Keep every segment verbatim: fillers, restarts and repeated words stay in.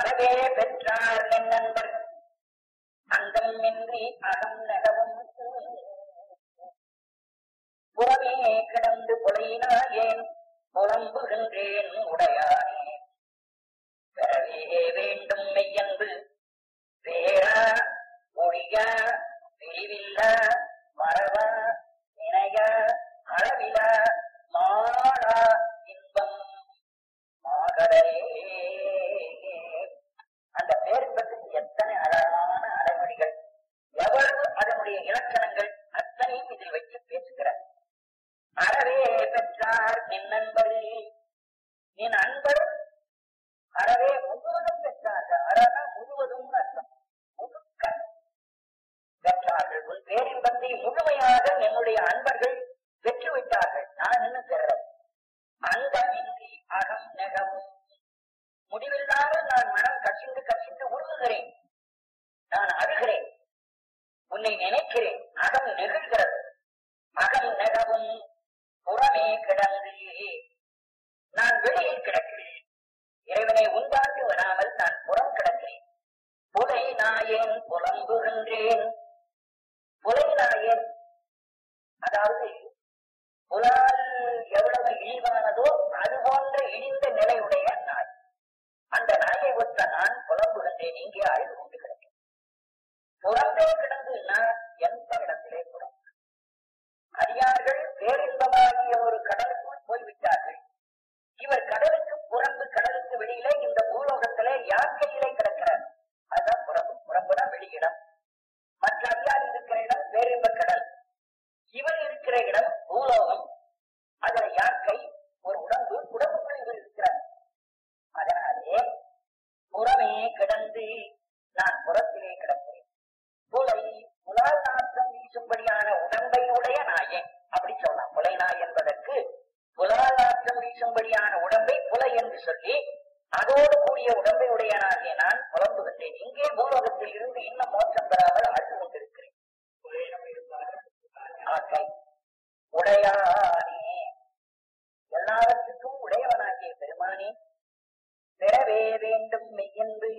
அறவே பெற்றார் என் நண்பர் அந்தமின்றி அகம் நகவும் புறமே கிடந்து புலையினாயேன் புலம்புகின்றேன் உடையானே பெறவே வேண்டும் மெய்யன்பு வேறா ஒழியா பிரிவில்லா மரபா இணைய அளவில மாறா இன்பம் மாகடலே. அந்த பேரின்பத்துக்கு எத்தனை அழகான அடைமொழிகள், எவ்வளவு அதனுடைய இலக்கணங்கள் அத்தனையும் இதில் வைத்து பேசுகிறார். அறவே பெற்றார் என் நண்பர், என் அன்பர் அறவே முழுவதும் பெற்றார்கள். அறனா முழுவதும் அர்த்தம், முழுக்க பெற்றார்கள். உன் பேரின்பத்தை முழுமையாக என்னுடைய அன்பர்கள் பெற்றுவிட்டார்கள். நான் இன்னும் பெறேன். அந்தமின்றி அகம் நெகவும், முடிவில்லாத நான் மனம் கசிந்து கசிந்து உருகுகிறேன், நான் அழுகிறேன், உன்னை நினைக்கிறேன், அகம் நெகிழ்கிறது. அகம் நெகவும் புறமே கிடந்து நான் வெளியில் கிடக்கிறேன். இறைவனை உண்டாண்டு வராமல் நான் புறம் கிடக்கிறேன். புலை நாயேன் புலம்புகின்றேன். புலை நாயேன் அதாவது புலால் எவ்வளவு இழிவானதோ அது போன்ற இழிந்த நிலையுடைய நாய். அந்த நாயை ஒத்த நான் புலம்புகின்றேன், இங்கே அழுது கொண்டு கிடக்கிறேன். புறம்பே கிடந்து நான் எந்த இடத்திலே புறம். அடியார்கள் பேரின்பமாகிய ஒரு கடலுக்குள் போய்விட்டார்கள். இவர் கடலுக்கு புறம்பு, கடலுக்கு வெளியிலே இந்த பூலோகத்திலே யாக்கையிலே கிடக்கிறார். அதுதான் புறம்பு. புறம்புதான் வெளியிடம். மற்ற அடியார் இருக்கிற இடம் பேரின்ப கடல், இவர் இருக்கிற இடம் பூலோகம். அதுல யாக்கை ஒரு உடம்பு, உடம்புக்குள் இவர் இருக்கிறார். அதனாலே புறமே கிடந்து நான் புறத்திலே கிடக்கிறேன். புலை புலால் நாற்றம் வீசும்படியான உடம்பை உடைய நாயே அப்படி சொல்லலாம். புலை நாய் என்பதற்கு புலால் நாற்றம் வீசும்படியான உடம்பை புலை என்று சொல்லி அதோடு கூடிய உடம்பை உடைய நாயே நான் புலம்புகின்றேன். இங்கே பூலோகத்தில் இருந்து இன்னும் மோட்சம் பெறாமல் அழுது கொண்டிருக்கிறேன். ஆக்கை உடையானே, எல்லாவற்றுக்கும் உடையவனாகிய பெருமானே பெறவே வேண்டும் மெய்யன்பு.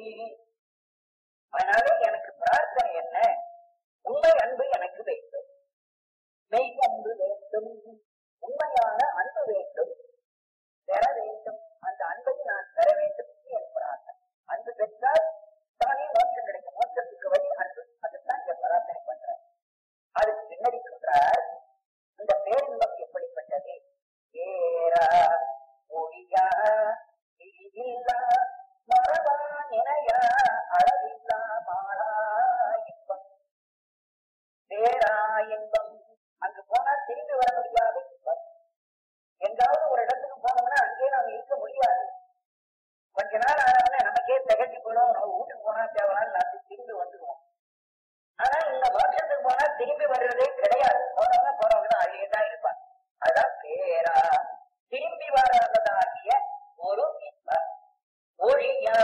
அதனால எனக்கு பிரார்த்தனை என்ன? உண்மை அன்பு எனக்கு வேண்டும், மெய் அன்பு வேண்டும், உண்மையான அன்பு வேண்டும், பெற வேண்டும். அந்த அன்பை நான் பெற வேண்டும் என் பிரார்த்தனை. அன்பு பெற்றால் தானே மோட்சம் கிடைக்கும். மோட்சத்துக்கு வழி அன்பு. அதுதான் என் பிரார்த்தனை பண்றேன். அதுக்கு பின்னாடி சொல்றார், இந்த பேரின்பம் எப்படிப்பட்டது? பேரா ஒழியா பிரிவில்லா மரபா நினையா அளவில்லா மாறா இன்பம். பேரா இன்பம். அங்கு போனா திரும்பி வர முடியாது. எங்காவது ஒரு இடத்துக்கு போனோம்னா அங்கேயே நாம் இருக்க முடியாது. கொஞ்ச நாள் ஆனவன நமக்கே திகட்டி போயிடும். நம்ம வீட்டுக்கு போனா தேவையான நாட்டு திரும்பி வந்துடுவோம். ஆனா இந்த மோட்சத்துக்கு போனா திரும்பி வர்றதே கிடையாது. போனவங்க போனவங்க அழியதான் இருப்பாங்க. அதான் பேரா திரும்பி வராததாகிய ஒரு இன்பம். ஒழியா,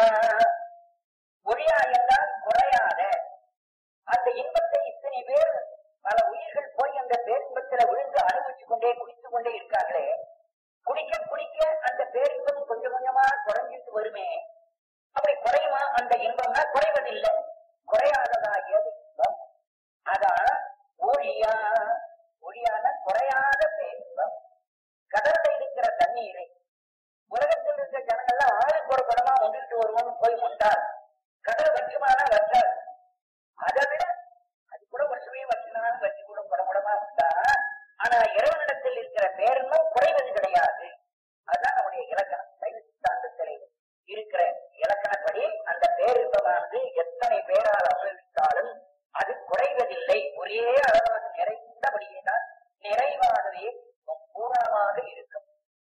ஒழியா என்றால் குறையாத அந்த இன்பத்தை இத்தனை பேர் பல உயிர்கள் போய் அந்த பேரின்பத்துல விழுந்து அனுபவிச்சு கொண்டே குடித்து கொண்டே இருக்காங்களே, குடிக்க குடிக்க அந்த பேரின்பம் கொஞ்சம் கொஞ்சமா குறைஞ்சிட்டு வருமே. அப்படி குறையுமா அந்த இன்பம்னா? குறைவதில்லை. குறையாததாகியது இன்பம். அதான் ஒழியா. ஒழியான குறையாத பேரின்பம். கடல்ல இருக்கிற தண்ணீரை உலகத்தில் இருக்கிற ஜனங்கள்லாம் ஆளுக்கு ஒரு குடமா ஒன்றிட்டு வருவோம் போய் உண்டால் கடல் வச்சுமான வச்சால் அதை விட அது கூட வருஷமே வச்சுனாலும் வச்சு கூட குடகுடமா உண்டா. ஆனா இறைவனிடத்தில் இருக்கிற பேரின்பம் குறைவது கிடையாது. அதுதான் நம்முடைய இலக்கணம். சைவ சித்தாந்தத்திலே இருக்கிற இலக்கணப்படி அந்த பேரின்பமானது எத்தனை பேரால் அனுபவித்தாலும் அது குறைவதில்லை. ஒரே அளவாக நிறைந்தபடியே தான் நிறைவாகவே பூரணமாக இருக்கும்.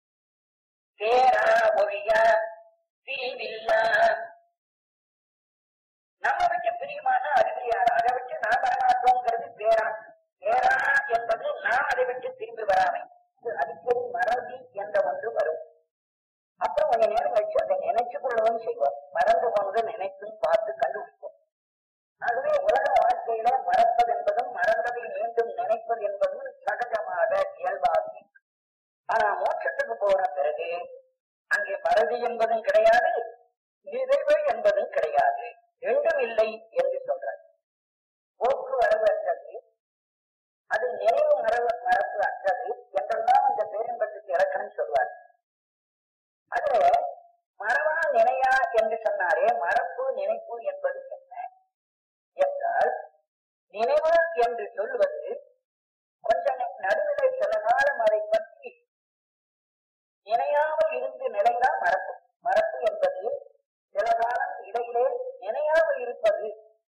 பேரா ஒழியா பிரிவில்லா. நம்ம விட்டு பிரியமான அறிவியார், அதை விட்டு நாம் வரமாட்டோங்கிறது பேரா. பேரா என்பது நாம் அதை விட்டு திரும்பி வராமை. அடிக்கடி மறதி என்ற ஒன்று வரும். அப்புறம் கொஞ்ச நேரம் வச்சு அதை நினைச்சு கொள்ளவும் செய்வோம். மறந்து போனதை நினைத்தும் பார்த்து கண்டுபிடிப்போம். ஆகவே உலக வாழ்க்கையில மறப்பது என்பதும் மறந்ததை மீண்டும் நினைப்பது என்பதும் சகஜமாக இயல்பாகி. ஆனா மோட்சத்துக்கு போன பிறகு அங்கே மறதி என்பதும் கிடையாது, மீத சிதைவு என்பதும் கிடையாது, ரெண்டும் இல்லை என்று சொல்றார். போக்குவரவு அற்றது, அது நினைவு மரபு மரபு அற்றது என்றெல்லாம் அந்த பேரின்பத்துக்கு இலக்கணம் சொல்வார். அதுல மரபா நினையா என்று சொன்னாரே, மரபு நினைப்பு என்பது என்ன என்றால், நினைவு என்று சொல்வது கொஞ்சம் நடுநிலை சில காலம் அதை பற்றி நினையாமல் இருந்து நிலைதான் மரபு. மரபு என்பது சில காலம் இடையிலே நினையாமல் இருப்பது.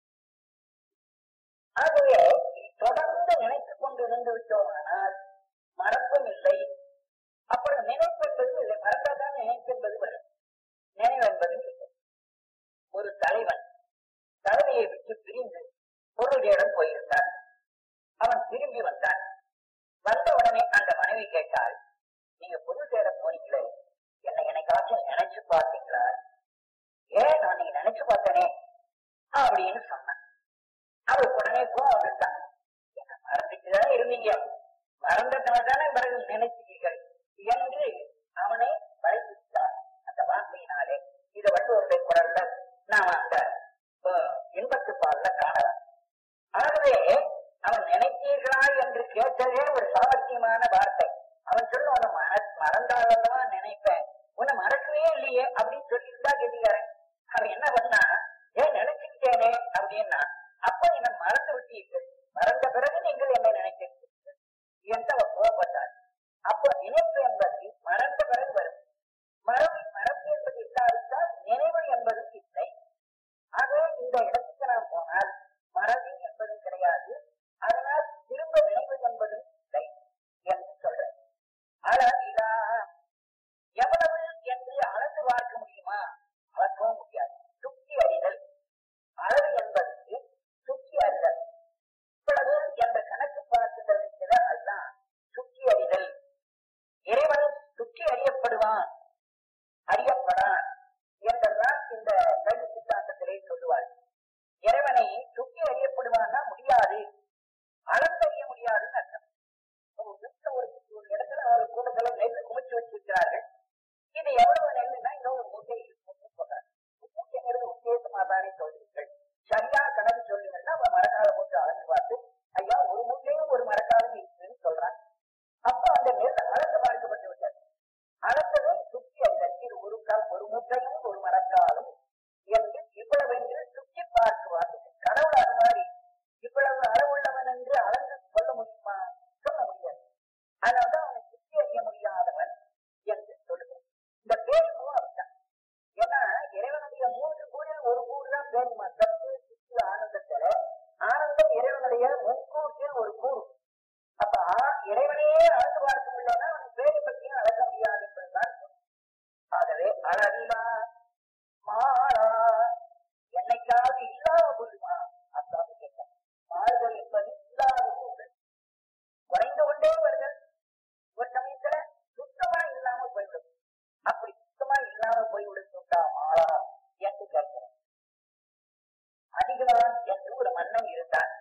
ஆகவே தொடர்ந்து நினைத்துக் கொண்டு இருந்து விட்டோமானால் மறப்பும் இல்லை. அப்புறம் நினைப்பு என்பது இல்லை, மறந்தாதான் நினைப்பு என்பது வரும், நினைவு என்பது இல்லை. ஒரு தலைவன் தலைமையை விட்டு பிரிந்து பொருளிடம் போயிருந்தான். அவன் திரும்பி வந்தான். வந்த உடனே அந்த மனைவி கேட்டாள், நீங்க பொருள் தேட போனீங்களே, என்னை என்னைக்காச்சும் நினைச்சு பார்த்தீங்களா? ஏன் நான் நீங்க நினைச்சு பார்த்தனே அப்படின்னு சொன்னான். அவருக்கு உடனே கோவம் வந்துட்டான். என்ன மறந்துட்டுதான் இருந்தீங்க, மறந்ததானே பிறகு நினைச்சீர்கள் என்று அவனை வளைத்துட்டார் அந்த வார்த்தையினாலே. இதை வள்ளுவருடைய குரல்ல நாம் அந்த இன்பத்து பால்ல காணலாம். ஆகவே அவன் நினைத்தீர்களா என்று கேட்டதே ஒரு சாமர்த்தியமான வார்த்தை. அவன் சொல்ல உன மற மறந்தாலதான் நினைப்பேன், உன்னை மறக்கவே இல்லையே அப்படின்னு சொல்லிட்டுதான் கேட்டுக்காரன். அவன் என்ன பண்ணா, ஏன் நினைச்சுக்கிட்டேனே அப்படின்னா, அப்ப என்னை மறந்து விட்டீர்கள், மறந்த பிறகு நீங்கள் என்னை நினைக்கிறீர்கள் என்று அவர் கோபப்பட்டார். அப்போ நினைப்பு என்பது மறந்த பிறகு வரும். மரபு மரபு என்பது இல்லாவிட்டால் நினைவு என்பது இல்லை. ஆகவே இந்த இடத்துக்கு நாம் போனால் மரபு என்பதும் கிடையாது, அதனால் திரும்ப நினைவு என்பதும் இல்லை என்று சொல்றேன். அளவிலா எவ்வளவு என்று அளந்து பார்க்க முடியுமா? அளக்கவும் முடியாது. சுற்றி அறிதல், அளவு என்பது சுற்றி அறிதல். இவ்வளவு என்ற கணக்கு பார்த்துதல் இருக்கிற அதுதான் சுற்றி அறிதல். இறைவன் சுற்றி அறியப்படுவான், அறியப்படான் என்றெல்லாம் இந்த கல்வி சித்தாந்தத்திலே சொல்லுவார். இறைவனை சுற்றி அறியப்படுவான்னா முடியாது, அளந்தறிய முடியாதுன்னு அர்த்தம். ஒரு இடத்துல ஒரு கூட்டத்துல நெல் குமிச்சு வச்சிருக்கிறார்கள். இது எவ்வளவு நெல்லுன்னா இன்னொரு மூட்டை சொல்றாங்க. மூட்டைங்கிறது உத்தேசமா தானே சொல்றீர்கள், சரியா கணக்கு சொல்லுங்கன்னா அவன் மரக்கால மூட்டை அளந்து பார்த்து, ஐயா ஒரு மூட்டையும் ஒரு மரக்காலம் இருக்குன்னு சொல்றான். அப்ப அந்த நெல் அளந்து பார்க்கப்பட்டு விட்டது. அளந்ததை சுற்றி அறிதல். இது ஒரு கால் ஒரு மூட்டையும் ஒரு மரக்காலும் என்று இவ்வளவு என்று சுற்றி பார்க்குவார். கடவுள் அது மாதிரி இவ்வளவு அளவுள்ளவன் என்று அளந்து சொல்ல முடியுமா? சொல்ல முடியாது. அதனால்தான் அவனை சுற்றி அறிய முடியாதவன் என்று சொல்லுவோம். இந்த பேருமும் அப்படித்தான். ஏன்னா இறைவனுடைய மூன்று கூறில் ஒரு கூறு தான் பேருமா. சத்து சித்து ஆனந்தத்துல ஆனந்தம் இறைவனுடைய முன்கூட்டில் ஒரு கூறு. அப்ப இறைவனையே அளந்து பார்க்க முடியலன்னா அவன் பேரை பற்றியும் அளக்க முடியாது என்பதுதான். ஆகவே அளவிலா மாறா என்னைக்காவது இல்லாத போதுமா அப்பாவு கேட்டார். மாறுதல் என்பது இல்லாத போது குறைந்து கொண்டே வருதல். ஒரு சமயத்துல சுத்தமா இல்லாம போய்விடும். அப்படி சுத்தமா இல்லாம போய்விடுச்சுட்டா மாறா என்று கேட்கிறேன். அதிகமான் என்று ஒரு மன்னன் இருந்தான்.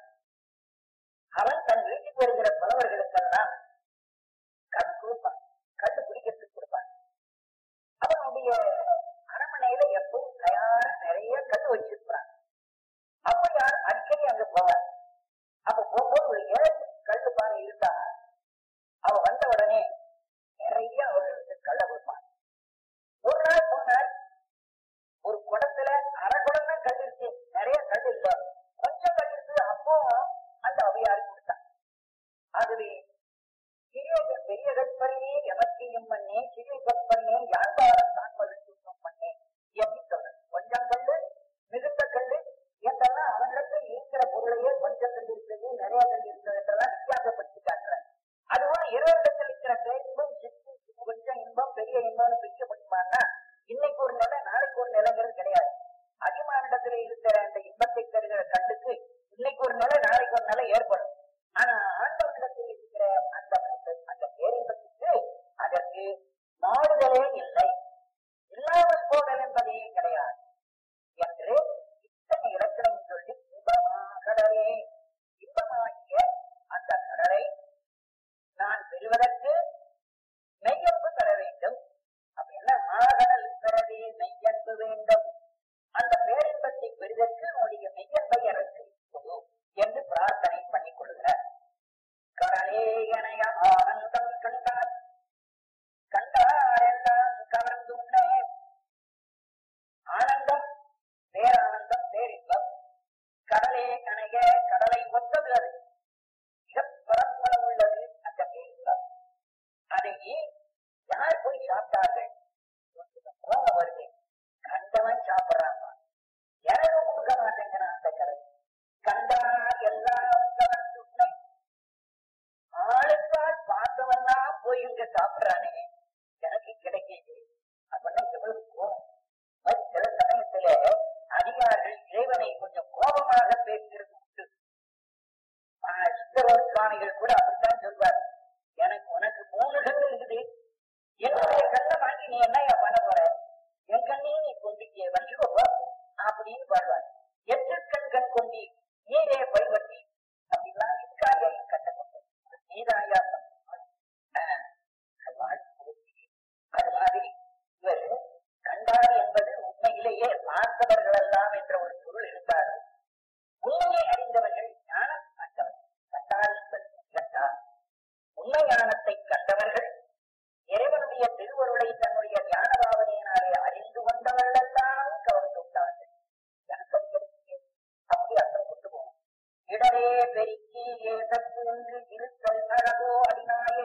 அவன் தன் வீட்டுக்கு வருகிற புலவர்களுக்கெல்லாம் கல் கொடுப்பான், கல் குடிக்கிறதுக்கு கொடுப்பான். அவனுடைய அரண்மனையில எப்பவும் தயார நிறைய கல் வச்சிருப்பான். அப்ப யார் அடிக்கடி அங்க போவார். அப்ப போகும்போது ஒரு ஏழு கல்லு பானை இருந்தா அவன் வந்த உடனே நிறைய அவர்களுக்கு கல்ல கொடுப்பான். ஒரு நாள் போனார், ஒரு குடத்துல அரை குடம் தான் கல் இருக்கு, நிறைய கல் இல்லை, கொஞ்சம் கல் இருக்கு. அப்போ அந்த அவையாரு கொடுத்தான். ஆகவே சிறிய பெரிய கற்பனையே எவற்றையும் பண்ணே, சிறிய கற்பனையே யாழ்வாரம் தான் மகிழ்ச்சியும் பண்ணே என்று சொல்ற. கொஞ்சம் கல்லு மிகுந்த கல்லு என்றெல்லாம் அவனிடத்தில் இருக்கிற பொருளையே கொஞ்சம் கல் இருக்கிறது நிறைய கல் இருக்கிறது என்றெல்லாம் வித்தியாசப்படுத்தி காட்டுறாங்க. அதுவும் இரண்டிடத்தில் இருக்கிற பேரின்பம் சித்து கொஞ்சம் இன்பம் பெரிய இன்பம்னு பிரிக்க முடியுமான்னா இன்னைக்கு ஒரு நிலை நாளைக்கு ஒரு நிலைங்கிறது கிடையாது. அதிமானிடத்துல இருக்கிற அந்த இன்பத்தை தருகிற கல்லுக்கு இன்னைக்கு ஒரு நிலை நாளைக்கு ஒரு நிலை ஏற்படும். ஆனா ஆண்டவனிடத்தில் இருக்கிற அந்த அந்த பேரின்பத்துக்கு அதற்கு மாறுதலே இல்லை, இல்லாமல் போதல் என்பதே கிடையாது என்று இத்தனை இலக்கணம் சொல்லி இன்பமாகடலே இன்பமாகிய அந்த கடலை நான் பெறுவதற்கு மெய்யன்பு தர வேண்டும். அப்ப என்ன மாகடல் பெறவே மெய்யன்பு வேண்டும். பேரானந்தம், பேரின்பம். கடலே கணைய, கடலை ஒத்தது அது, மிக பரப்பளவு உள்ளது அந்த பேரின்பம். அதை யார் போய் சாப்பிட்டார்கள்? கோபம் வருது. கண்டவன் சாப்பிடறான், எனக்கு கொடுக்க மாட்டேங்கிறான் அந்த கடை. கண்டார் எல்லாம் துணை, ஆளுக்கால் பார்த்தவெல்லாம் போய் இங்க சாப்பிடுறானே, எனக்கு கிடைக்கிறது அப்படின்னா எவ்வளவு கோபம். சில சமயத்துல அதிகாரிகள் இறைவனை கொஞ்சம் கோபமாக பேசுகிறது உண்டு. சித்தரோர் சுவாமிகள் கூட அப்படித்தான் சொல்வார். எனக்கு உனக்கு மூணு கண்ணு இருக்குது, என்னுடைய கண்ணை வாங்கி நீ என்ன பண்ண போற, என் கண்ணையும் நீ கொண்டு வச்சுக்கோ அப்படின்னு பாடுவார். எட்டு கண் கண் கொண்டி நீரே பைவட்டி அப்படின்லாம் இருக்காயா கட்ட கொண்டு நீதாயா. அது மாதிரி இவர் கண்டார் என்பது உண்மையிலேயே பார்த்தவர்கள் எல்லாம் என்ற ஒரு பொருள் இருந்தாலும் உண்மையை அறிந்தவர்கள் ஞானம் கண்டவர்கள். கண்டார் என்பது கண்டார் உண்மை ஞானத்தை கண்டவர்கள் இறைவனுடைய திருவருளை தன்னுடைய ஞான பாவனையினாலே அறிந்து கொண்டவர்கள் எல்லாம் கவர்ந்து விட்டார்கள். அப்படி அர்த்தம் கொண்டு போகும். இடரே பெருக்கி ஏசத்து என்று இருத்தல் அழகோ அடிநாயே.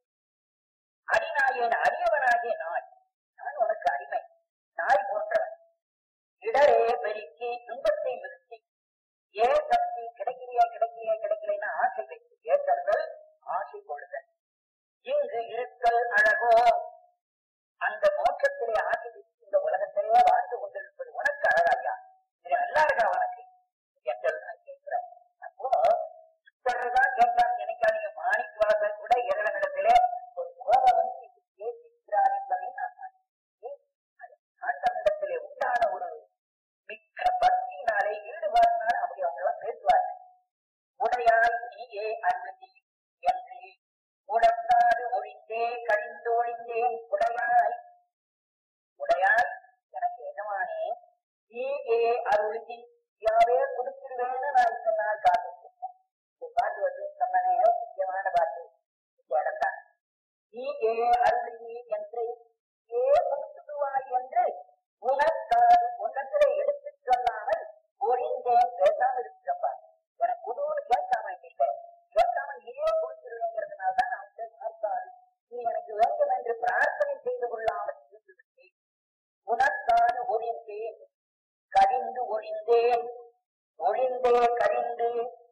அடிநாயேன் அடியவனாகிய நாய், நான் உனக்கு அடிமை, நாய் போன்றவன். இடரே பெருக்கி துன்பத்தை நிறுத்தி, ஏ சக்தி கிடைக்கிறியா கிடைக்கிறியா கிடைக்கலைன்னா ஆசை வைத்து ஏற்றர்கள், ஆசை கொள்ளுதல். இங்கு இருத்தல் அழகோ, அந்த மோட்சத்திலே ஆசை வைத்து இந்த உலகத்திலேயே வாழ்ந்து கொண்டிருப்பது உனக்கு அழகாயா? இது நல்லா இருக்கா உனக்கு என்று நான் கேட்கிறேன். அப்போ சுத்தர்தான் கேட்டார். நினைக்காதீங்க, மாணிக்க வாசகர் கூட இறைவனிடத்திலே ஒரு கோபம் வந்து பேசிக்கிறார் என்பதை நான் ஆண்டவனிடத்திலே உண்டான ஒரு மிக்க பக்தியினாலே ஈடுபாட்டினால அப்படி அவங்களாம் பேசுவார்கள். உடையாய் நீயே அருளி என்று உடற்காது ஒழிந்தே கழிந்து ஒழிந்தேன். உடையாய் உடையாய் எனக்கு எஜமானே, நீயே அருளி யாவே கொடுத்துருவேன்னு நான் இந்த நாள் காத்துருக்கேன். இந்த பாட்டு வந்து சொன்னனே முக்கியமான பாட்டு இந்த இடம் தான். நீயே அருளி என்று ஏ கொடுத்துடுவாய் என்று உனக்காது உன்னத்திலே எடுத்து சொல்லாமல் ஒழிந்தேன். பேசாம இருக்கப்பா, எனக்கு குடுன்னு கேட்காம இல்லை, கேட்காம நீயே கொடுத்துருவேங்கிறதுனால்தான் நான் பார்த்தால் நீ எனக்கு வேண்டும் என்று பிரார்த்தனை செய்து கொள்ளாமல் இருந்துவிட்டு உனக்காது ஒழிந்தேன் கடிந்து ஒழிந்தேன். ஒழிந்தே கடிந்து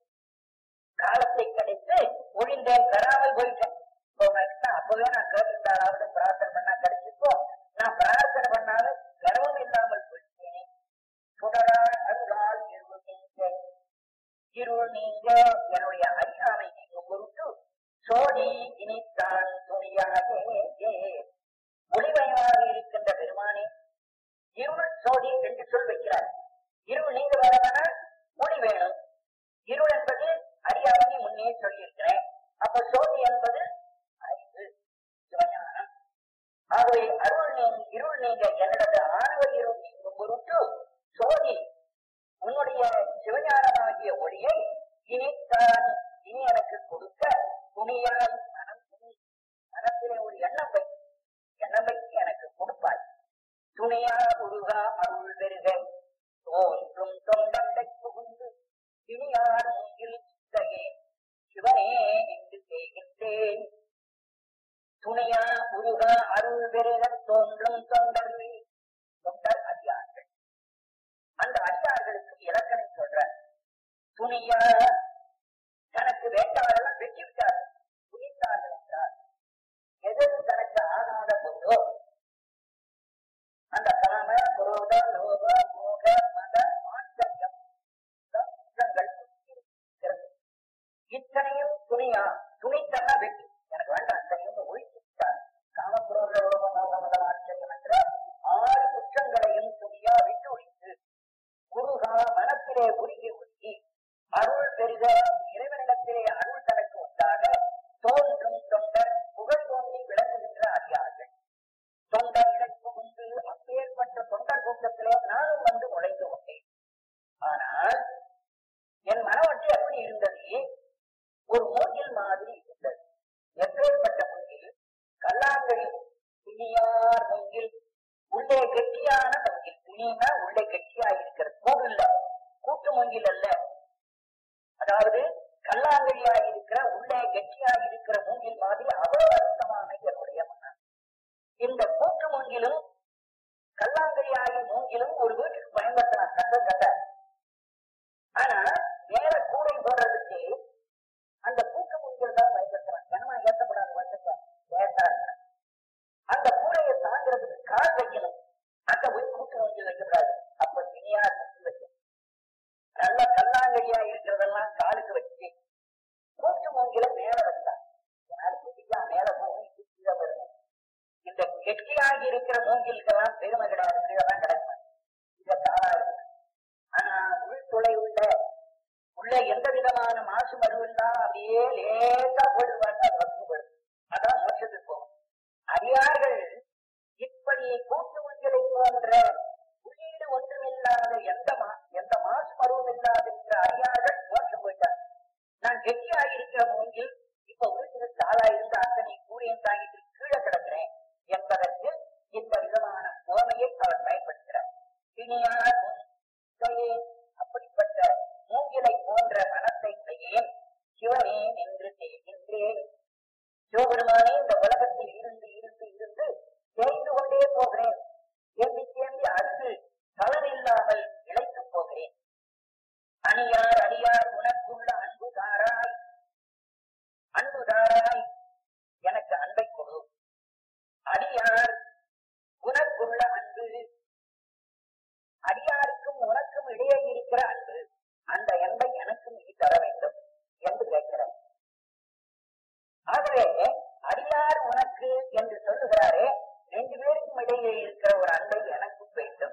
காலத்தை கடித்து ஒழிந்தேன், பெறாமல் போயிட்டேன். அப்பவே நான் கேட்டுட்டாலாவது பிரார்த்தனை பண்ணா கிடைச்சிருக்கோம், நான் பிரார்த்தனை பண்ணாலும் கர்வம் இல்லாமல் போயிட்டேன். சுடரா அருளால் இருள் நீங்க, இருள் நீங்க என்னுடைய அறியாமை நீங்கும் பொருட்டு சோடி இனித்தான் துணியாக ஒளிமயமாக இருக்கின்ற பெருமானே. இருள் சோதி என்று சொல் வைக்கிறார். இருள் நீங்க வேணும்னா ஒளி வேணும். இருள் என்பது அறியாமையை முன்னே சொல்லியிருக்கிறேன். அப்ப சோதி என்பது அறிவு, சிவஞானம். ஆகவே அருள் நீங்க இருள் நீங்க என்னோட ஆணவ இருள் நீங்கும் பொருட்டு சோதி உன்னுடைய சிவஞானமாகிய ஒளியை இனித்தான் இனி எனக்கு கொடுக்க துணியால் மனம் துணி, மனத்திலே ஒரு எண்ணம் வை, எண்ணம் வைத்து எனக்கு கொடுப்பாய். துணியா உருகா அருள் பெருக தோன்றும் தொண்டை புகுந்து இனியார் மூங்கில் சித்தையே சிவனே என்று செய்கின்றேன். துணியா உருகா அருள் பெருக தோன்றும் தொண்டர்கள், தொண்டர் அடியார்கள். அந்த அடியார்களுக்கு இலக்கணம் சொல்ற துணியா தனக்கு வேண்டாரெல்லாம் வெற்றி விட்டார்கள், துணித்தார்கள் என்றார். எது தனக்கு ஆகாத போதோ அந்த காம குரோத லோக மோக மத ஆச்சரியம் இத்தனையும் துணியா, துணித்தன்னா வெற்றி, எனக்கு வேண்டாம் அத்தனையும் ஒழித்து விட்டார். காமக்குரோத லோக மோக மத ஆச்சரியம் என்ற ஆறு குற்றங்களையும் துணியா விட்டு ஒழித்து குருகா மனத்திலே உருகி உருகி அருள் பெருக இறைவனிடத்திலே அருள் தனக்கு உண்டாக தோன்றும் தொண்டர் புகழ் தோன்றி விளங்குகின்ற அறியார்கள். தொண்டர் இணைப்பு உண்டு. அப்பேற்பட்ட தொண்டர் கூட்டத்திலே நானும் வந்து நுழைந்து கொண்டேன். ஆனால் என் மனவட்டி எப்படி இருந்தது? ஒரு மூங்கில் மாதிரி இருந்தது. எப்பேற்பட்ட மூங்கில்? கல்லாங்கழி துணியார் மூங்கில், உள்ளே கெட்டியான மூங்கில். துணினா உள்ளே உள்ளே கெட்டியா இருக்கிறது. மூங்கில்ல கூட்டு மூங்கில் அல்ல, அதாவது கல்லாங்கழியா இருக்கிற உள்ளே கெட்டியா இருக்கிற மூங்கில் மாதிரி அவ்வளவு அழுத்தமான என்னுடைய மனம். இந்த கூட்டு மூங்கிலும் கல்லாங்கழியாகிய மூங்கிலும் ஒரு வீட்டுக்கு பயன்படுத்தலாம், கண்ட கண்ட. ஆனா மேல கூடை போடுறதுக்கு அந்த கூட்டு மூங்கில் தான் பயன்படுத்தலாம். கனமா ஏற்றப்படாத வந்துட்டான் லேட்டா இருக்க. அந்த கூடையை தாங்கிறதுக்கு கால் வைக்கணும், அங்க போய் கூட்டு மூங்கில் வைக்கக்கூடாது. அப்ப தினியா வைக்கணும். நல்ல கல்லாங்கழியா இருக்கிறதெல்லாம் காலுக்கு வச்சு கூட்டு மூங்கில மேல வச்சான். மேல போய் இந்த கெட்டியாகி இருக்கிற மூங்கிலுக்கெல்லாம் பெருமை கிடையாது, கீழதான் கிடைக்கும். இத காலா இருக்கு. ஆனா உள்துளை உள்ள உள்ள எந்த விதமான மாசு மருவெல்லாம் அப்படியே லேசா போடுவாங்க, அது வசப்படும். அதான் மோட்சத்துக்கு போகும். அடியார்கள் இப்படி கூட்டு மூங்கிலை போன்ற உள்ளீடு ஒன்றுமில்லாத எந்த எந்த மாசு மருவும் இல்லாத இருக்கிற அடியார்கள் மோட்சம் போயிட்டார். நான் கெட்டியாகி இருக்கிற மூங்கில் இப்ப வீட்டுக்கு தாளா இருந்து அத்தனை கூடையும் தாங்கிட்டு கீழே கிடக்கிறேன் என்பதற்கு இந்த விதமான ஓமையை அவர் பயன்படுத்துகிறார். இனியார் அப்படிப்பட்ட மூங்கிலை போன்ற மனத்தை செய்யேன் சிவனே என்று செய்கின்றேன். சிவபெருமானே இந்த உலகத்தில் இருந்து இருந்து இருந்து தேய்ந்து கொண்டே போகிறேன். தேம்பி தேம்பி அடுத்து பலனில்லாமல் இழைத்து போகிறேன். அணியார் அடியார் உனக்குள்ள அன்பு தாராய், அன்பு தாராய் எனக்கு அன்பை கொடு. அடியார் உனக்குள்ள அன்பு, அடியாருக்கும் உனக்கும் இடையே இருக்கிற அன்பு, அந்த அன்பை எனக்கும் நீ தர வேண்டும் என்று கேட்கிறார். ஆகவே அடியார் உனக்கு என்று சொல்லுகிறாரே, ரெண்டு பேருக்கும் இடையே இருக்கிற ஒரு அன்பை எனக்கும் வேண்டும்.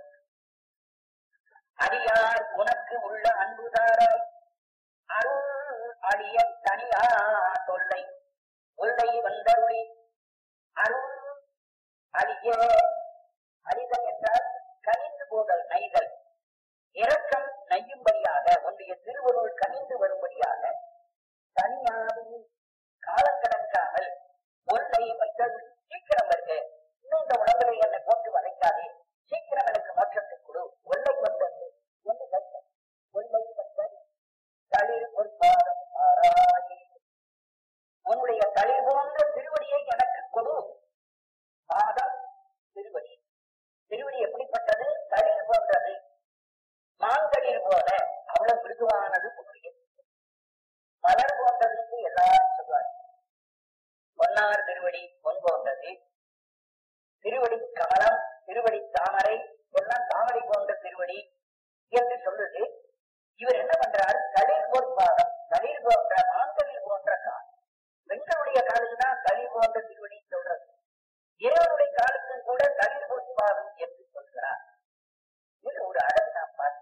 அடியார் உனக்கு உள்ள அன்புதாராய் அருள் அடிய தனியா தொல்லை தொல்லை வந்தருளி அருள் அடிய அடிதல் என்றால் கனிந்து போதல், நைதல், இரக்கம் நையும்படியாக ஒன்றைய திருவருள் கனிந்து வரும்படியாக தனியாவி காலக்கணக்காமல் ஒன்றை வந்தருளி சீக்கிரம் வருக. இன்னும் இந்த உடம்புல என்னை போட்டு வளைக்காதே, சீக்கிரம் எனக்கு மோட்சத்தை கொடு. ஒல்லை வந்தது என்று கேட்ட ஒல்லை வந்தது தளிர் பொற்பாதம் ஆராயே, உன்னுடைய தளிர் போன்ற திருவடியை எனக்கு கொடு. பாதம் திருவடி, திருவடி எப்படிப்பட்டது? தளிர் போன்றது, மாந்தளிர் போல அவ்வளவு மிருதுவானது. மலர் போன்றதுக்கு எல்லாரும் சொல்வார். பொன்னார் திருவடி பொன் போன்றது, திருவடி கமலம், திருவடி தாமரை எல்லாம் தாமரை போன்ற திருவடி என்று சொல்லுது. இவர் என்ன பண்றாரு? தளிர் பொற்பாதம், தளிர் போன்ற மாந்தளிர் போன்ற கால். பெண்களுடைய காலுக்கு தான் தளிர் போன்ற திருவடி சொல்றது. இறைவனுடைய காலுக்கும் கூட தளிர் பொற்பாதம் என்று சொல்கிறார். இது ஒரு அழகு நாம் பார்த்து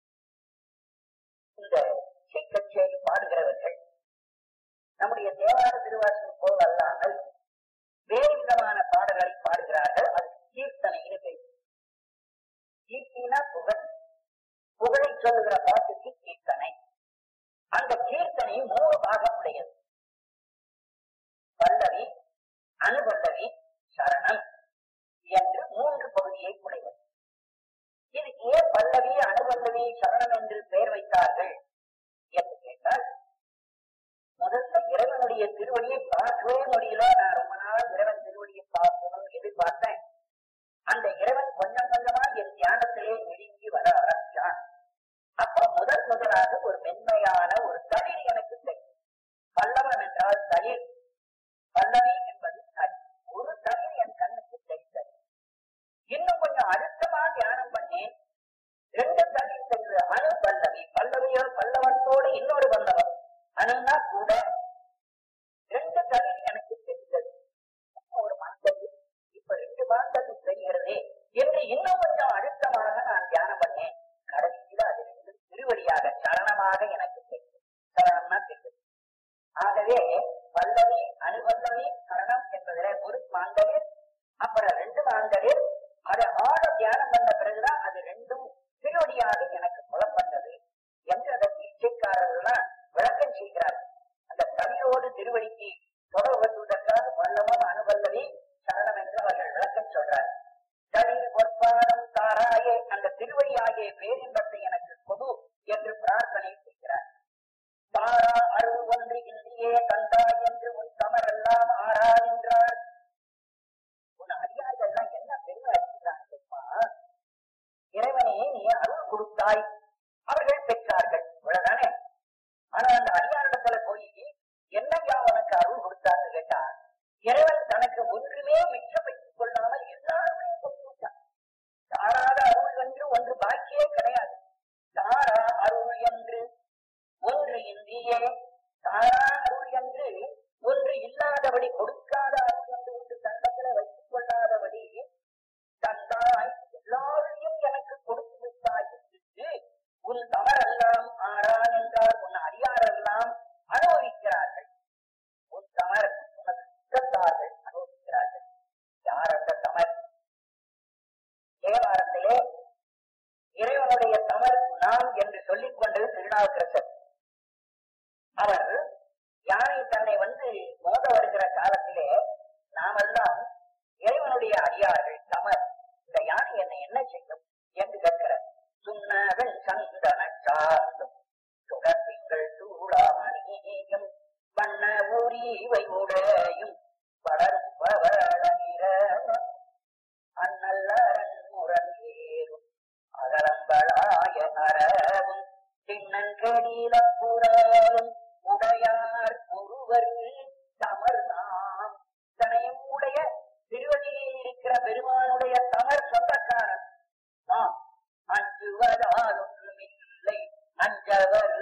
இந்த இசைக்கச்சேரி பாடுகிறவர்கள் நம்முடைய தேவார திருவாசகம் போல் அல்லாமல் வேறு விதமான பாடல்களை பாடுகிறார்கள். அது கீர்த்தனைன்னு பேர். கீர்த்தினா புகழ், புகழை சொல்லுகிற பாட்டுக்கு கீர்த்தனை. அந்த கீர்த்தனை மூணு பாகம் உடையது. பல்லவி, அனுபல்லவி, சரணம் என்று மூன்று பகுதியை உடையது. இதுக்கு ஏன் பல்லவி, அனுபல்லவி, சரணம் என்று பெயர் வைத்தார்கள் என்று கேட்டால், முதல்ல இறைவனுடைய திருவடியை பார்க்கவே முடியல. நான் ரொம்ப நாள் இறைவன் திருவடியை பார்க்கணும் எதிர்பார்த்தேன். அந்த இறைவன் கொஞ்சம் கொஞ்சமா என் தியானத்திலே நெருங்கி வர ஆரம்பிச்சான். அப்ப முதல் முதலாக ஒரு மென்மையான ஒரு தளிர் எனக்கு தெரியும். பல்லவம் என்றால் தளிர், பல்லவி என்பது தளிர். ஒரு தளிர் என் கண்ணுக்கு தெரிந்தது. இன்னும் கொஞ்சம் அழுத்தமா தியானம் பண்ணேன். ரெண்டு தளிர் சென்று அணு பல்லவி, பல்லவியோ பல்லவத்தோடு இன்னொரு பல்லவம், அணுன்னா கூட ரெண்டு தளிர் எனக்கு தெரிந்தது. ஒரு மாந்தது இப்ப ரெண்டு மாந்தது தெரிகிறதே என்று இன்னும் கொஞ்சம் அழுத்தமாக நான் தியானம் பண்ணேன். கடைசியில அது ரெண்டு திருவடியாக சரணமாக எனக்கு தெரியும். சரணம்னா தெரியும். ஆகவே பல்லவி, அனுபல்லவி, சரணம் என்பதில ஒரு மாந்தலில், அப்புறம் ரெண்டு மாந்தலில். அதை ஆழ தியானம் பண்ண பிறகுதான் அது ரெண்டும் திருவடியாக எனக்கு புலப்பட்டது என்று அதற்கு இச்சைக்காரர்கள்லாம் விளக்கம் செய்கிறார்கள். அந்த தளிரோடு திருவடிக்கு தொடர்புவதற்காக பல்லவம், அனுபல்லவி, சரணம் என்று அவர்கள் விளக்கம் சொல்றார். தளிர் பொற்பாதம் தாராயே, அந்த திருவடியாய் பொருளாகிய பேரின்பத்தை எனக்கு கொடு என்று பிரார்த்தனை செய்கிறார். தாரா அருள் ஒன்று இந்தியே தந்தாய் என்று உன் தமரெல்லாம் ஆறா என்றார். உன் அடியார்கள்லாம் என்ன பெருமை அடிக்கிறாங்கப்பா. இறைவனே நீ அருள் கொடுத்தாய், அவர்கள் பெற்றார்கள், இவ்வளவுதானே. ஆனா அந்த அடியாரிடத்துல போய் என்னையா உனக்கு அருள் கொடுத்தான்னு கேட்டா, இறைவன் தனக்கு ஒன்றுமே மிச்சம் வைத்துக் கொள்ளாமல் எல்லாருமே கொடுத்துட்டான். தாராத அருள் என்று ஒன்று பாக்கியே கிடையாது. தாரா அருள் என்று ஒன்று இந்தியே, தாரா அருள் என்று ஒன்று இல்லாதபடி, கொடுக்காத அருள் என்று ஒன்று தண்டத்துல வைத்துக் கொள்ளாதபடி தந்தாய் எல்லாரையும் எனக்கு கொடுத்து விட்டாய் என்று உன் தவறெல்லாம் ஆறா என்றால் உன் அடியாரெல்லாம் அனுபவிக்கிறார்கள். உன் தமர் உனது சுற்றத்தார்கள் அனுபவிக்கிறார்கள். யார் அந்த தமர்? தேவாரத்திலே இறைவனுடைய தமர் நாம் என்று சொல்லிக் கொண்டது திருநாவுக்கரசர். அவர் யானை தன்னை வந்து மோத வருகிற காலத்திலே நாமெல்லாம் இறைவனுடைய அடியார்கள் தமர், இந்த யானை என்னை என்ன செய்யும் என்று கேட்கிறார். சுண்ணவன் சந்தன சார்ந்தும் சுடத்திங்கள் சூடாமணியும் வண்ண ஊரிவை உடையும் வளரும் பவளநிற அண்ணல்லரன் முரங்கேறும் அகலம்பளாய அறவும் திண்ணங்கடியில புறாலும் உடையார் ஒருவர் தமர்தாம். தனையும் உடைய திருவடியில் இருக்கிற பெருமானுடைய தமர் சொந்தக்காரன் நாம். அஞ்சுவதாலொன்றுமில்லை அஞ்சவர்.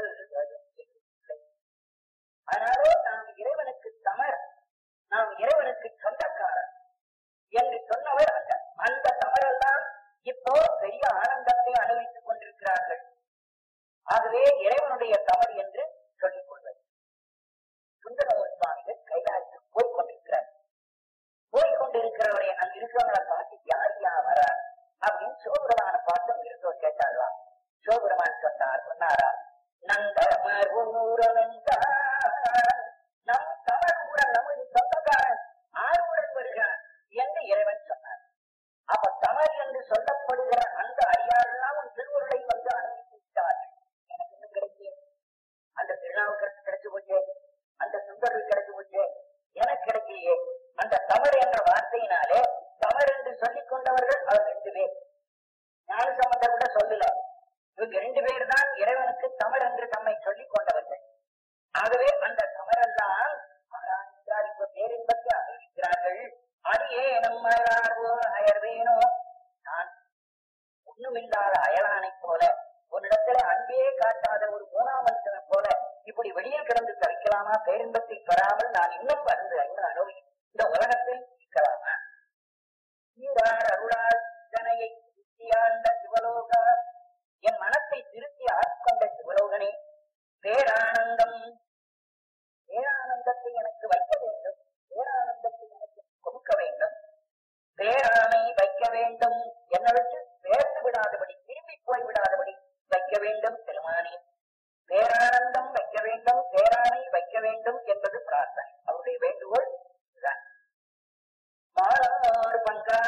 அதனாலே நாம் இறைவனுக்கு தமர், நாம் இறைவனுக்கு சொந்தக்காரன் என்று சொன்னவர் அந்த அந்த தமரெல்லாம் இப்போ பெரிய ஆனந்தத்தை அனுபவித்துக் கொண்டிருக்கிறார்கள். ஆகவே இறைவனுடைய தமர் என்று சொல்லிக் கொள்வது. சுந்தரமூர் சுவாமிகள் கைலாயத்துக்கு போய் கொண்டிருக்கிறார். போய்கொண்டிருக்கிறவரை அங்கு இருக்கிறவங்களை பார்த்து யார் யார் வர அப்படின்னு சிவபெருமான பார்த்து இருக்கவர் கேட்டார்களாம். சிவபெருமான் சொன்னார் சொன்னாரா நந்தமர் ஊரன் நம் தமர் ஊரன் நமது சொந்தக்காரன் ஆறுடன் வருகிறார் என்று இறைவன் சொன்னார். அப்ப தமர் என்று சொல்லப்படுகிற அந்த அடியாரெல்லாம் உன் திருவுருளை வந்து அனுப்பித்து விட்டார்கள். எனக்கு இன்னும் கிடைக்கும் அந்த திருநாவுக்கரசு கிடைச்சு போச்சே, அந்த சுந்தரர் கிடைச்சு போச்சே, எனக்கு கிடைக்கலையே. அந்த தமர் என்ற வார்த்தையினாலே தமர் என்று சொல்லிக் கொண்டவர்கள் அவர் ரெண்டு பேர். ஞான சம்பந்தர் கூட சொல்லல. இவங்க ரெண்டு பேர் தான் இறைவனுக்கு தமர் என்று தம்மை சொல்லிக் கொண்டவர்கள். ஆகவே அந்த தமரெல்லாம் இப்ப பேரின்பத்தை அறிவிக்கிறார்கள். அடியே நம்ம அயர்வேனோ, நான் ஒண்ணுமில்லாத அயலானை போல, உன்னிடத்துல அன்பே காட்டாத ஒரு மூணாம் மனுஷனை போல இப்படி வெளியே கிடந்து தவிக்கலாமா? பேரின்பத்தை பெறாமல் நான் இன்னும் வந்து இன்னும் அனுபவி இந்த உலகத்தில் இருக்கலாமா? ஈரார் அருளால் சிந்தனையை திருத்தியாண்ட சிவலோக, என் மனத்தை திருத்தி ஆட்கொண்ட சிவலோகனே, பேரானந்தம், பேரானந்தத்தை எனக்கு வைக்க வேண்டும், பேரானந்தத்தை எனக்கு கொடுக்க வேண்டும், பேரானை வைக்க வேண்டும், என்னை வச்சு பேர்ந்து விடாதபடி, திரும்பி போய் விடாதபடி வைக்க வேண்டும் பெருமானே. பேரானந்தம் வைக்க வேண்டும், பேரானை வைக்க வேண்டும் என்பது பிரார்த்தனை, அவருடைய வேண்டுகோள் இதுதான். மாறார் பங்கா,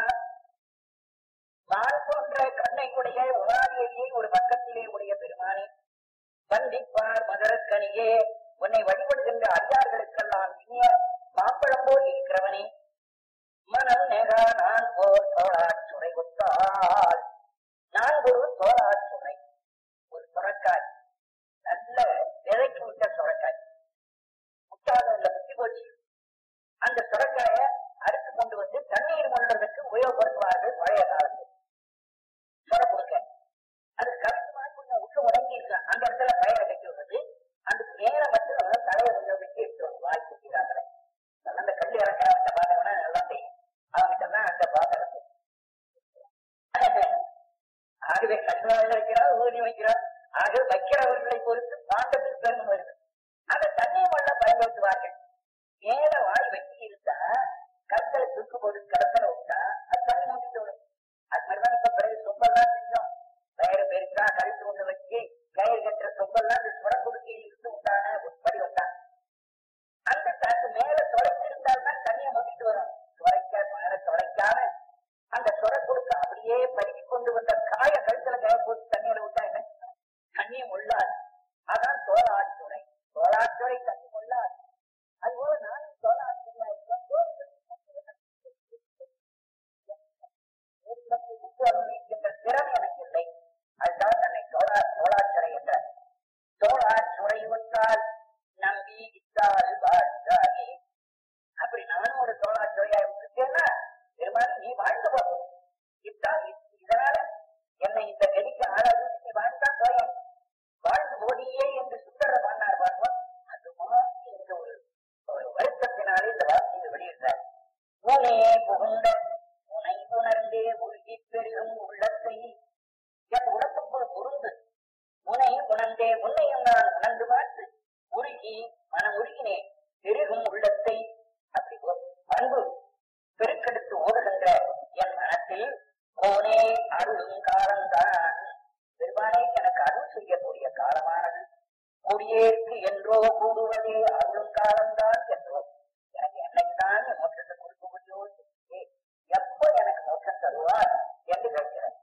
மால் போன்ற கண்ணைக்குடைய உணாதியை ஒரு பக்கத்திலே உடைய பெருமானே, சந்திப்பார் மதரக்கணியே, உன்னை வழிபடுகின்ற அடியார்களுக்கெல்லாம் இனிய மாம்பழம் போல் இருக்கிறவனே, மனம் நெகா நான் போர் தோளாச்சுரை கொத்தால், நான் ஒரு தோளாச்சுரை, ஒரு சுரக்காய், நல்ல விதைக்கு விட்ட சுரக்காய், முட்டாத முத்தி போச்சு. அந்த சுரக்காய அறுத்து கொண்டு வந்து தண்ணீர் மொன்றதுக்கு உபயோகப்படுத்துவார்கள் பழைய காலத்தில். சுர கொடுக்க அது கவிழ்த்து கொஞ்சம் உள்ள உடங்கி இருக்கு, அந்த இடத்துல கயிறை கட்டி விடுறது, அதுக்கு மேல மட்டும் நம்ம தலையை கொஞ்சம் வெட்டி எடுத்து வந்து வாய் குட்டிக்கிறாங்க. அந்த கல் இறக்கிறவங்க பாத்தவனா நல்லா தெரியும், அவங்கிட்ட தான் அந்த பாத்திரத்தை. ஆகவே கல்வாக வைக்கிறார், ஊதி வைக்கிறார். ஆக வைக்கிறவர்களை பொறுத்து பாண்டத்துக்கு பெருமை வருது. அந்த தண்ணி மண்ண பயன்படுத்துவார்கள். மேல வாய் வெட்டி இருந்தா கற்களை தூக்கு போட்டு கடத்தல விட்டா அது தண்ணி மூட்டிட்டு விடும். அது மாதிரிதான் இப்ப பிறகு சொம்பெல்லாம் செஞ்சோம். கயிறு பெருசா கழுத்து கொண்டு வச்சு கயிறு கட்டுற சொம்பெல்லாம் இந்த சுர குடுக்கையில் இருந்து உண்டான படி வந்தான். அந்த தண்ணி மேல தொலைச்சு இருந்தால்தான் தண்ணியை மூட்டிட்டு வரும். துளைக்க மேல தொலைக்காம அந்த சுர கொடுக்க அப்படியே பருகி கொண்டு வந்த காய கழுத்துல கயிறு போட்டு கொள்ளார். அதான் தோளாற்றுறை. தோளாற்றுறை தந்து கொள்ளார். அதுபோல நானும் தோளாற்றுறையாய் அனுபவிக்கின்ற திறன் எனக்கு இல்லை. அதுதான் தன்னை தோளா தோளாற்றுறை என்ற தோளாற்றுறை ஒன்றால் நம்பி இத்தால் வாழ்ந்தாயே. அப்படி நானும் ஒரு தோளாற்றுறையா இருக்கேன்னா பெருமாள் நீ வாழ்ந்து போகும். இத்தால் இதனால என்னை இந்த கதிக்கு ஆளாது நீ வாழ்ந்தா போயும் வாழ்ந்து போதியே என்று சுந்தர பண்ணார் பார்ப்போம். அது மாதிரி என்ற ஒரு ஒரு வருத்தத்தினாலே இந்த வார்த்தையை வெளியிட்டார். உனே புகுந்த உனை உணர்ந்தே உருகி பெருகும் உள்ளத்தை என் உலகப்போல் பொருந்து உனை உணர்ந்தே உன்னையும் நான் உணர்ந்து பார்த்து உருகி மனம் உருகினேன் பெருகும் உள்ளத்தை. அப்படி பண்பு பெருக்கெடுத்து ஓடுகின்ற என் மனத்தில் போனே அருளும் காலம்தான். பெருமானே எனக்கு அருள் செய்யக்கூடிய காலமானது கொடியேற்கு என்றோ கூடுவதே அருளும் காலம்தான் என்றோ. எனக்கு என்னைக்குதான் மோட்சத்தை கொடுக்க முடியும், எப்போ எனக்கு மோட்சம் தருவார் என்று கேட்கிறார்.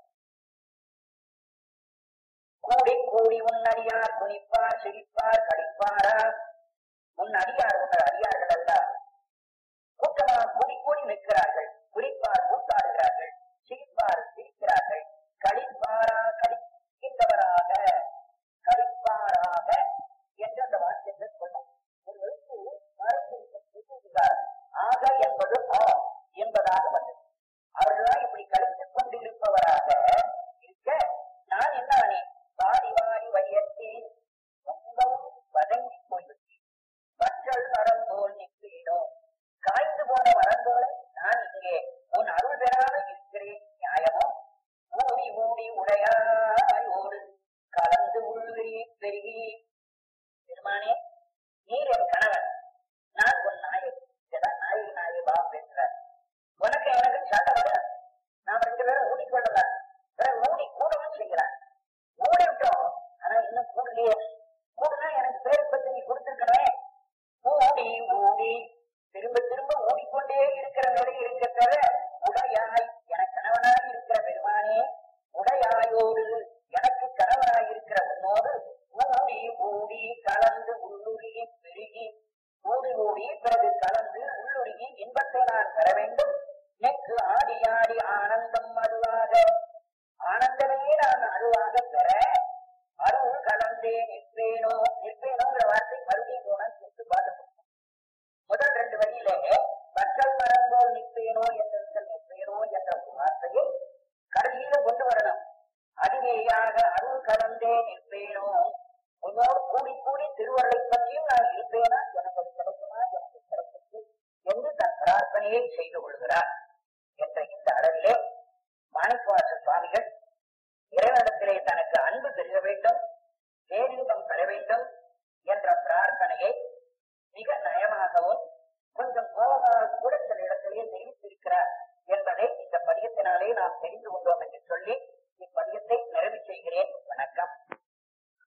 கூடி கூடி உன் அடியார் குனிப்பார் சிரிப்பார் கடிப்பாரா. உன் அடியார் உங்கள் அடியார்கள் அல்ல கூட்டமாக கூடி கூடி நிற்கிறார்கள். குறிப்பார் கூத்தாடுகிறார்கள், சிரிப்பார் சிரிக்கிறார்கள், கழிப்பாரா கழிக்கின்றவராக கழிப்பாராக என்று அந்த வாக்கியத்தை சொல்லும். ஒரு ஆக என்பது ஆ என்பதாக வந்தது. அவர்களால் இப்படி கழித்துக் கொண்டிருப்பவராக இருக்க நான் என்னானே வாடி வாடி வழியத்தேன் ரொம்பவும் வதங்கி போய்விட்டேன். வற்றல் மரம் போல் நிற்கிறேனோ காய்ந்து போன மரந்தோட நான் இங்கே உன் அருள் பெறாத இருக்கிறேன் நியாயமோ. ஊடி ஊடி உடையாயோடு கலந்து உள்வி பெருகி. பெருமானே நீர் என் கணவன், நான் உன் நாயகி. நாயகி நாயகா பெற்ற உனக்கு எனக்கு சண்டை வர நாம் ரெண்டு பேரும் ஊடிக்கொள்ளலாம். ஊடி கூடவும் செய்யலாம். ஊடி விட்டோம் ஆனா இன்னும் கூடலையே. கூடுனா எனக்கு பேர் பத்தி நீ கொடுத்திருக்கவே. ஊடி ஊடி திரும்ப திரும்ப ஓடிக்கொண்டே இருக்கிற நிலை இருக்கிற உடையாய் எனக்கு கணவனாய் இருக்கிற பெருமானே. உடையாயோடு எனக்கு கணவனாய் இருக்கிற உன்னோடு ஊடி ஊடி கலந்து உள்ளுருகி பெருகி. ஊடி ஊடி பிறகு கலந்து உள்ளுருகி இன்பத்தை நான் பெற வேண்டும். நெக்கு ஆடி ஆடி ஆனந்தம் அருவாக ஆனந்தமே நான் அருவாக பெற அருள் கலந்தே நிற்பேனோ. நிற்பேனோங்கிற வார்த்தை மறுபடியும் போனா சேர்த்து பார்க்க. முதல் ரெண்டு வரியிலே மக்கள் மரம் போல் நிற்பேனோ என்ற நிற்பேனோ என்ற வார்த்தையை கடைசியில கொண்டு வரணும். அதிகேயாக அருள் கலந்தே நிற்பேனோ. உன்னோடு கூடி கூடி திருவருளை பற்றியும் நான் இருப்பேனா, எனக்கு கிடைக்குமா, எனக்கு கிடைக்கும் என்று தன் பிரார்த்தனையை செய்து கொள்கிறார் என்ற இந்த அளவிலே மாணிக்கவாச சுவாமிகள் இறைவனிடத்திலே தனக்கு அன்பு பெருக வேண்டும், பேரின்பம் பெற வேண்டும் என்ற பிரார்த்தனையை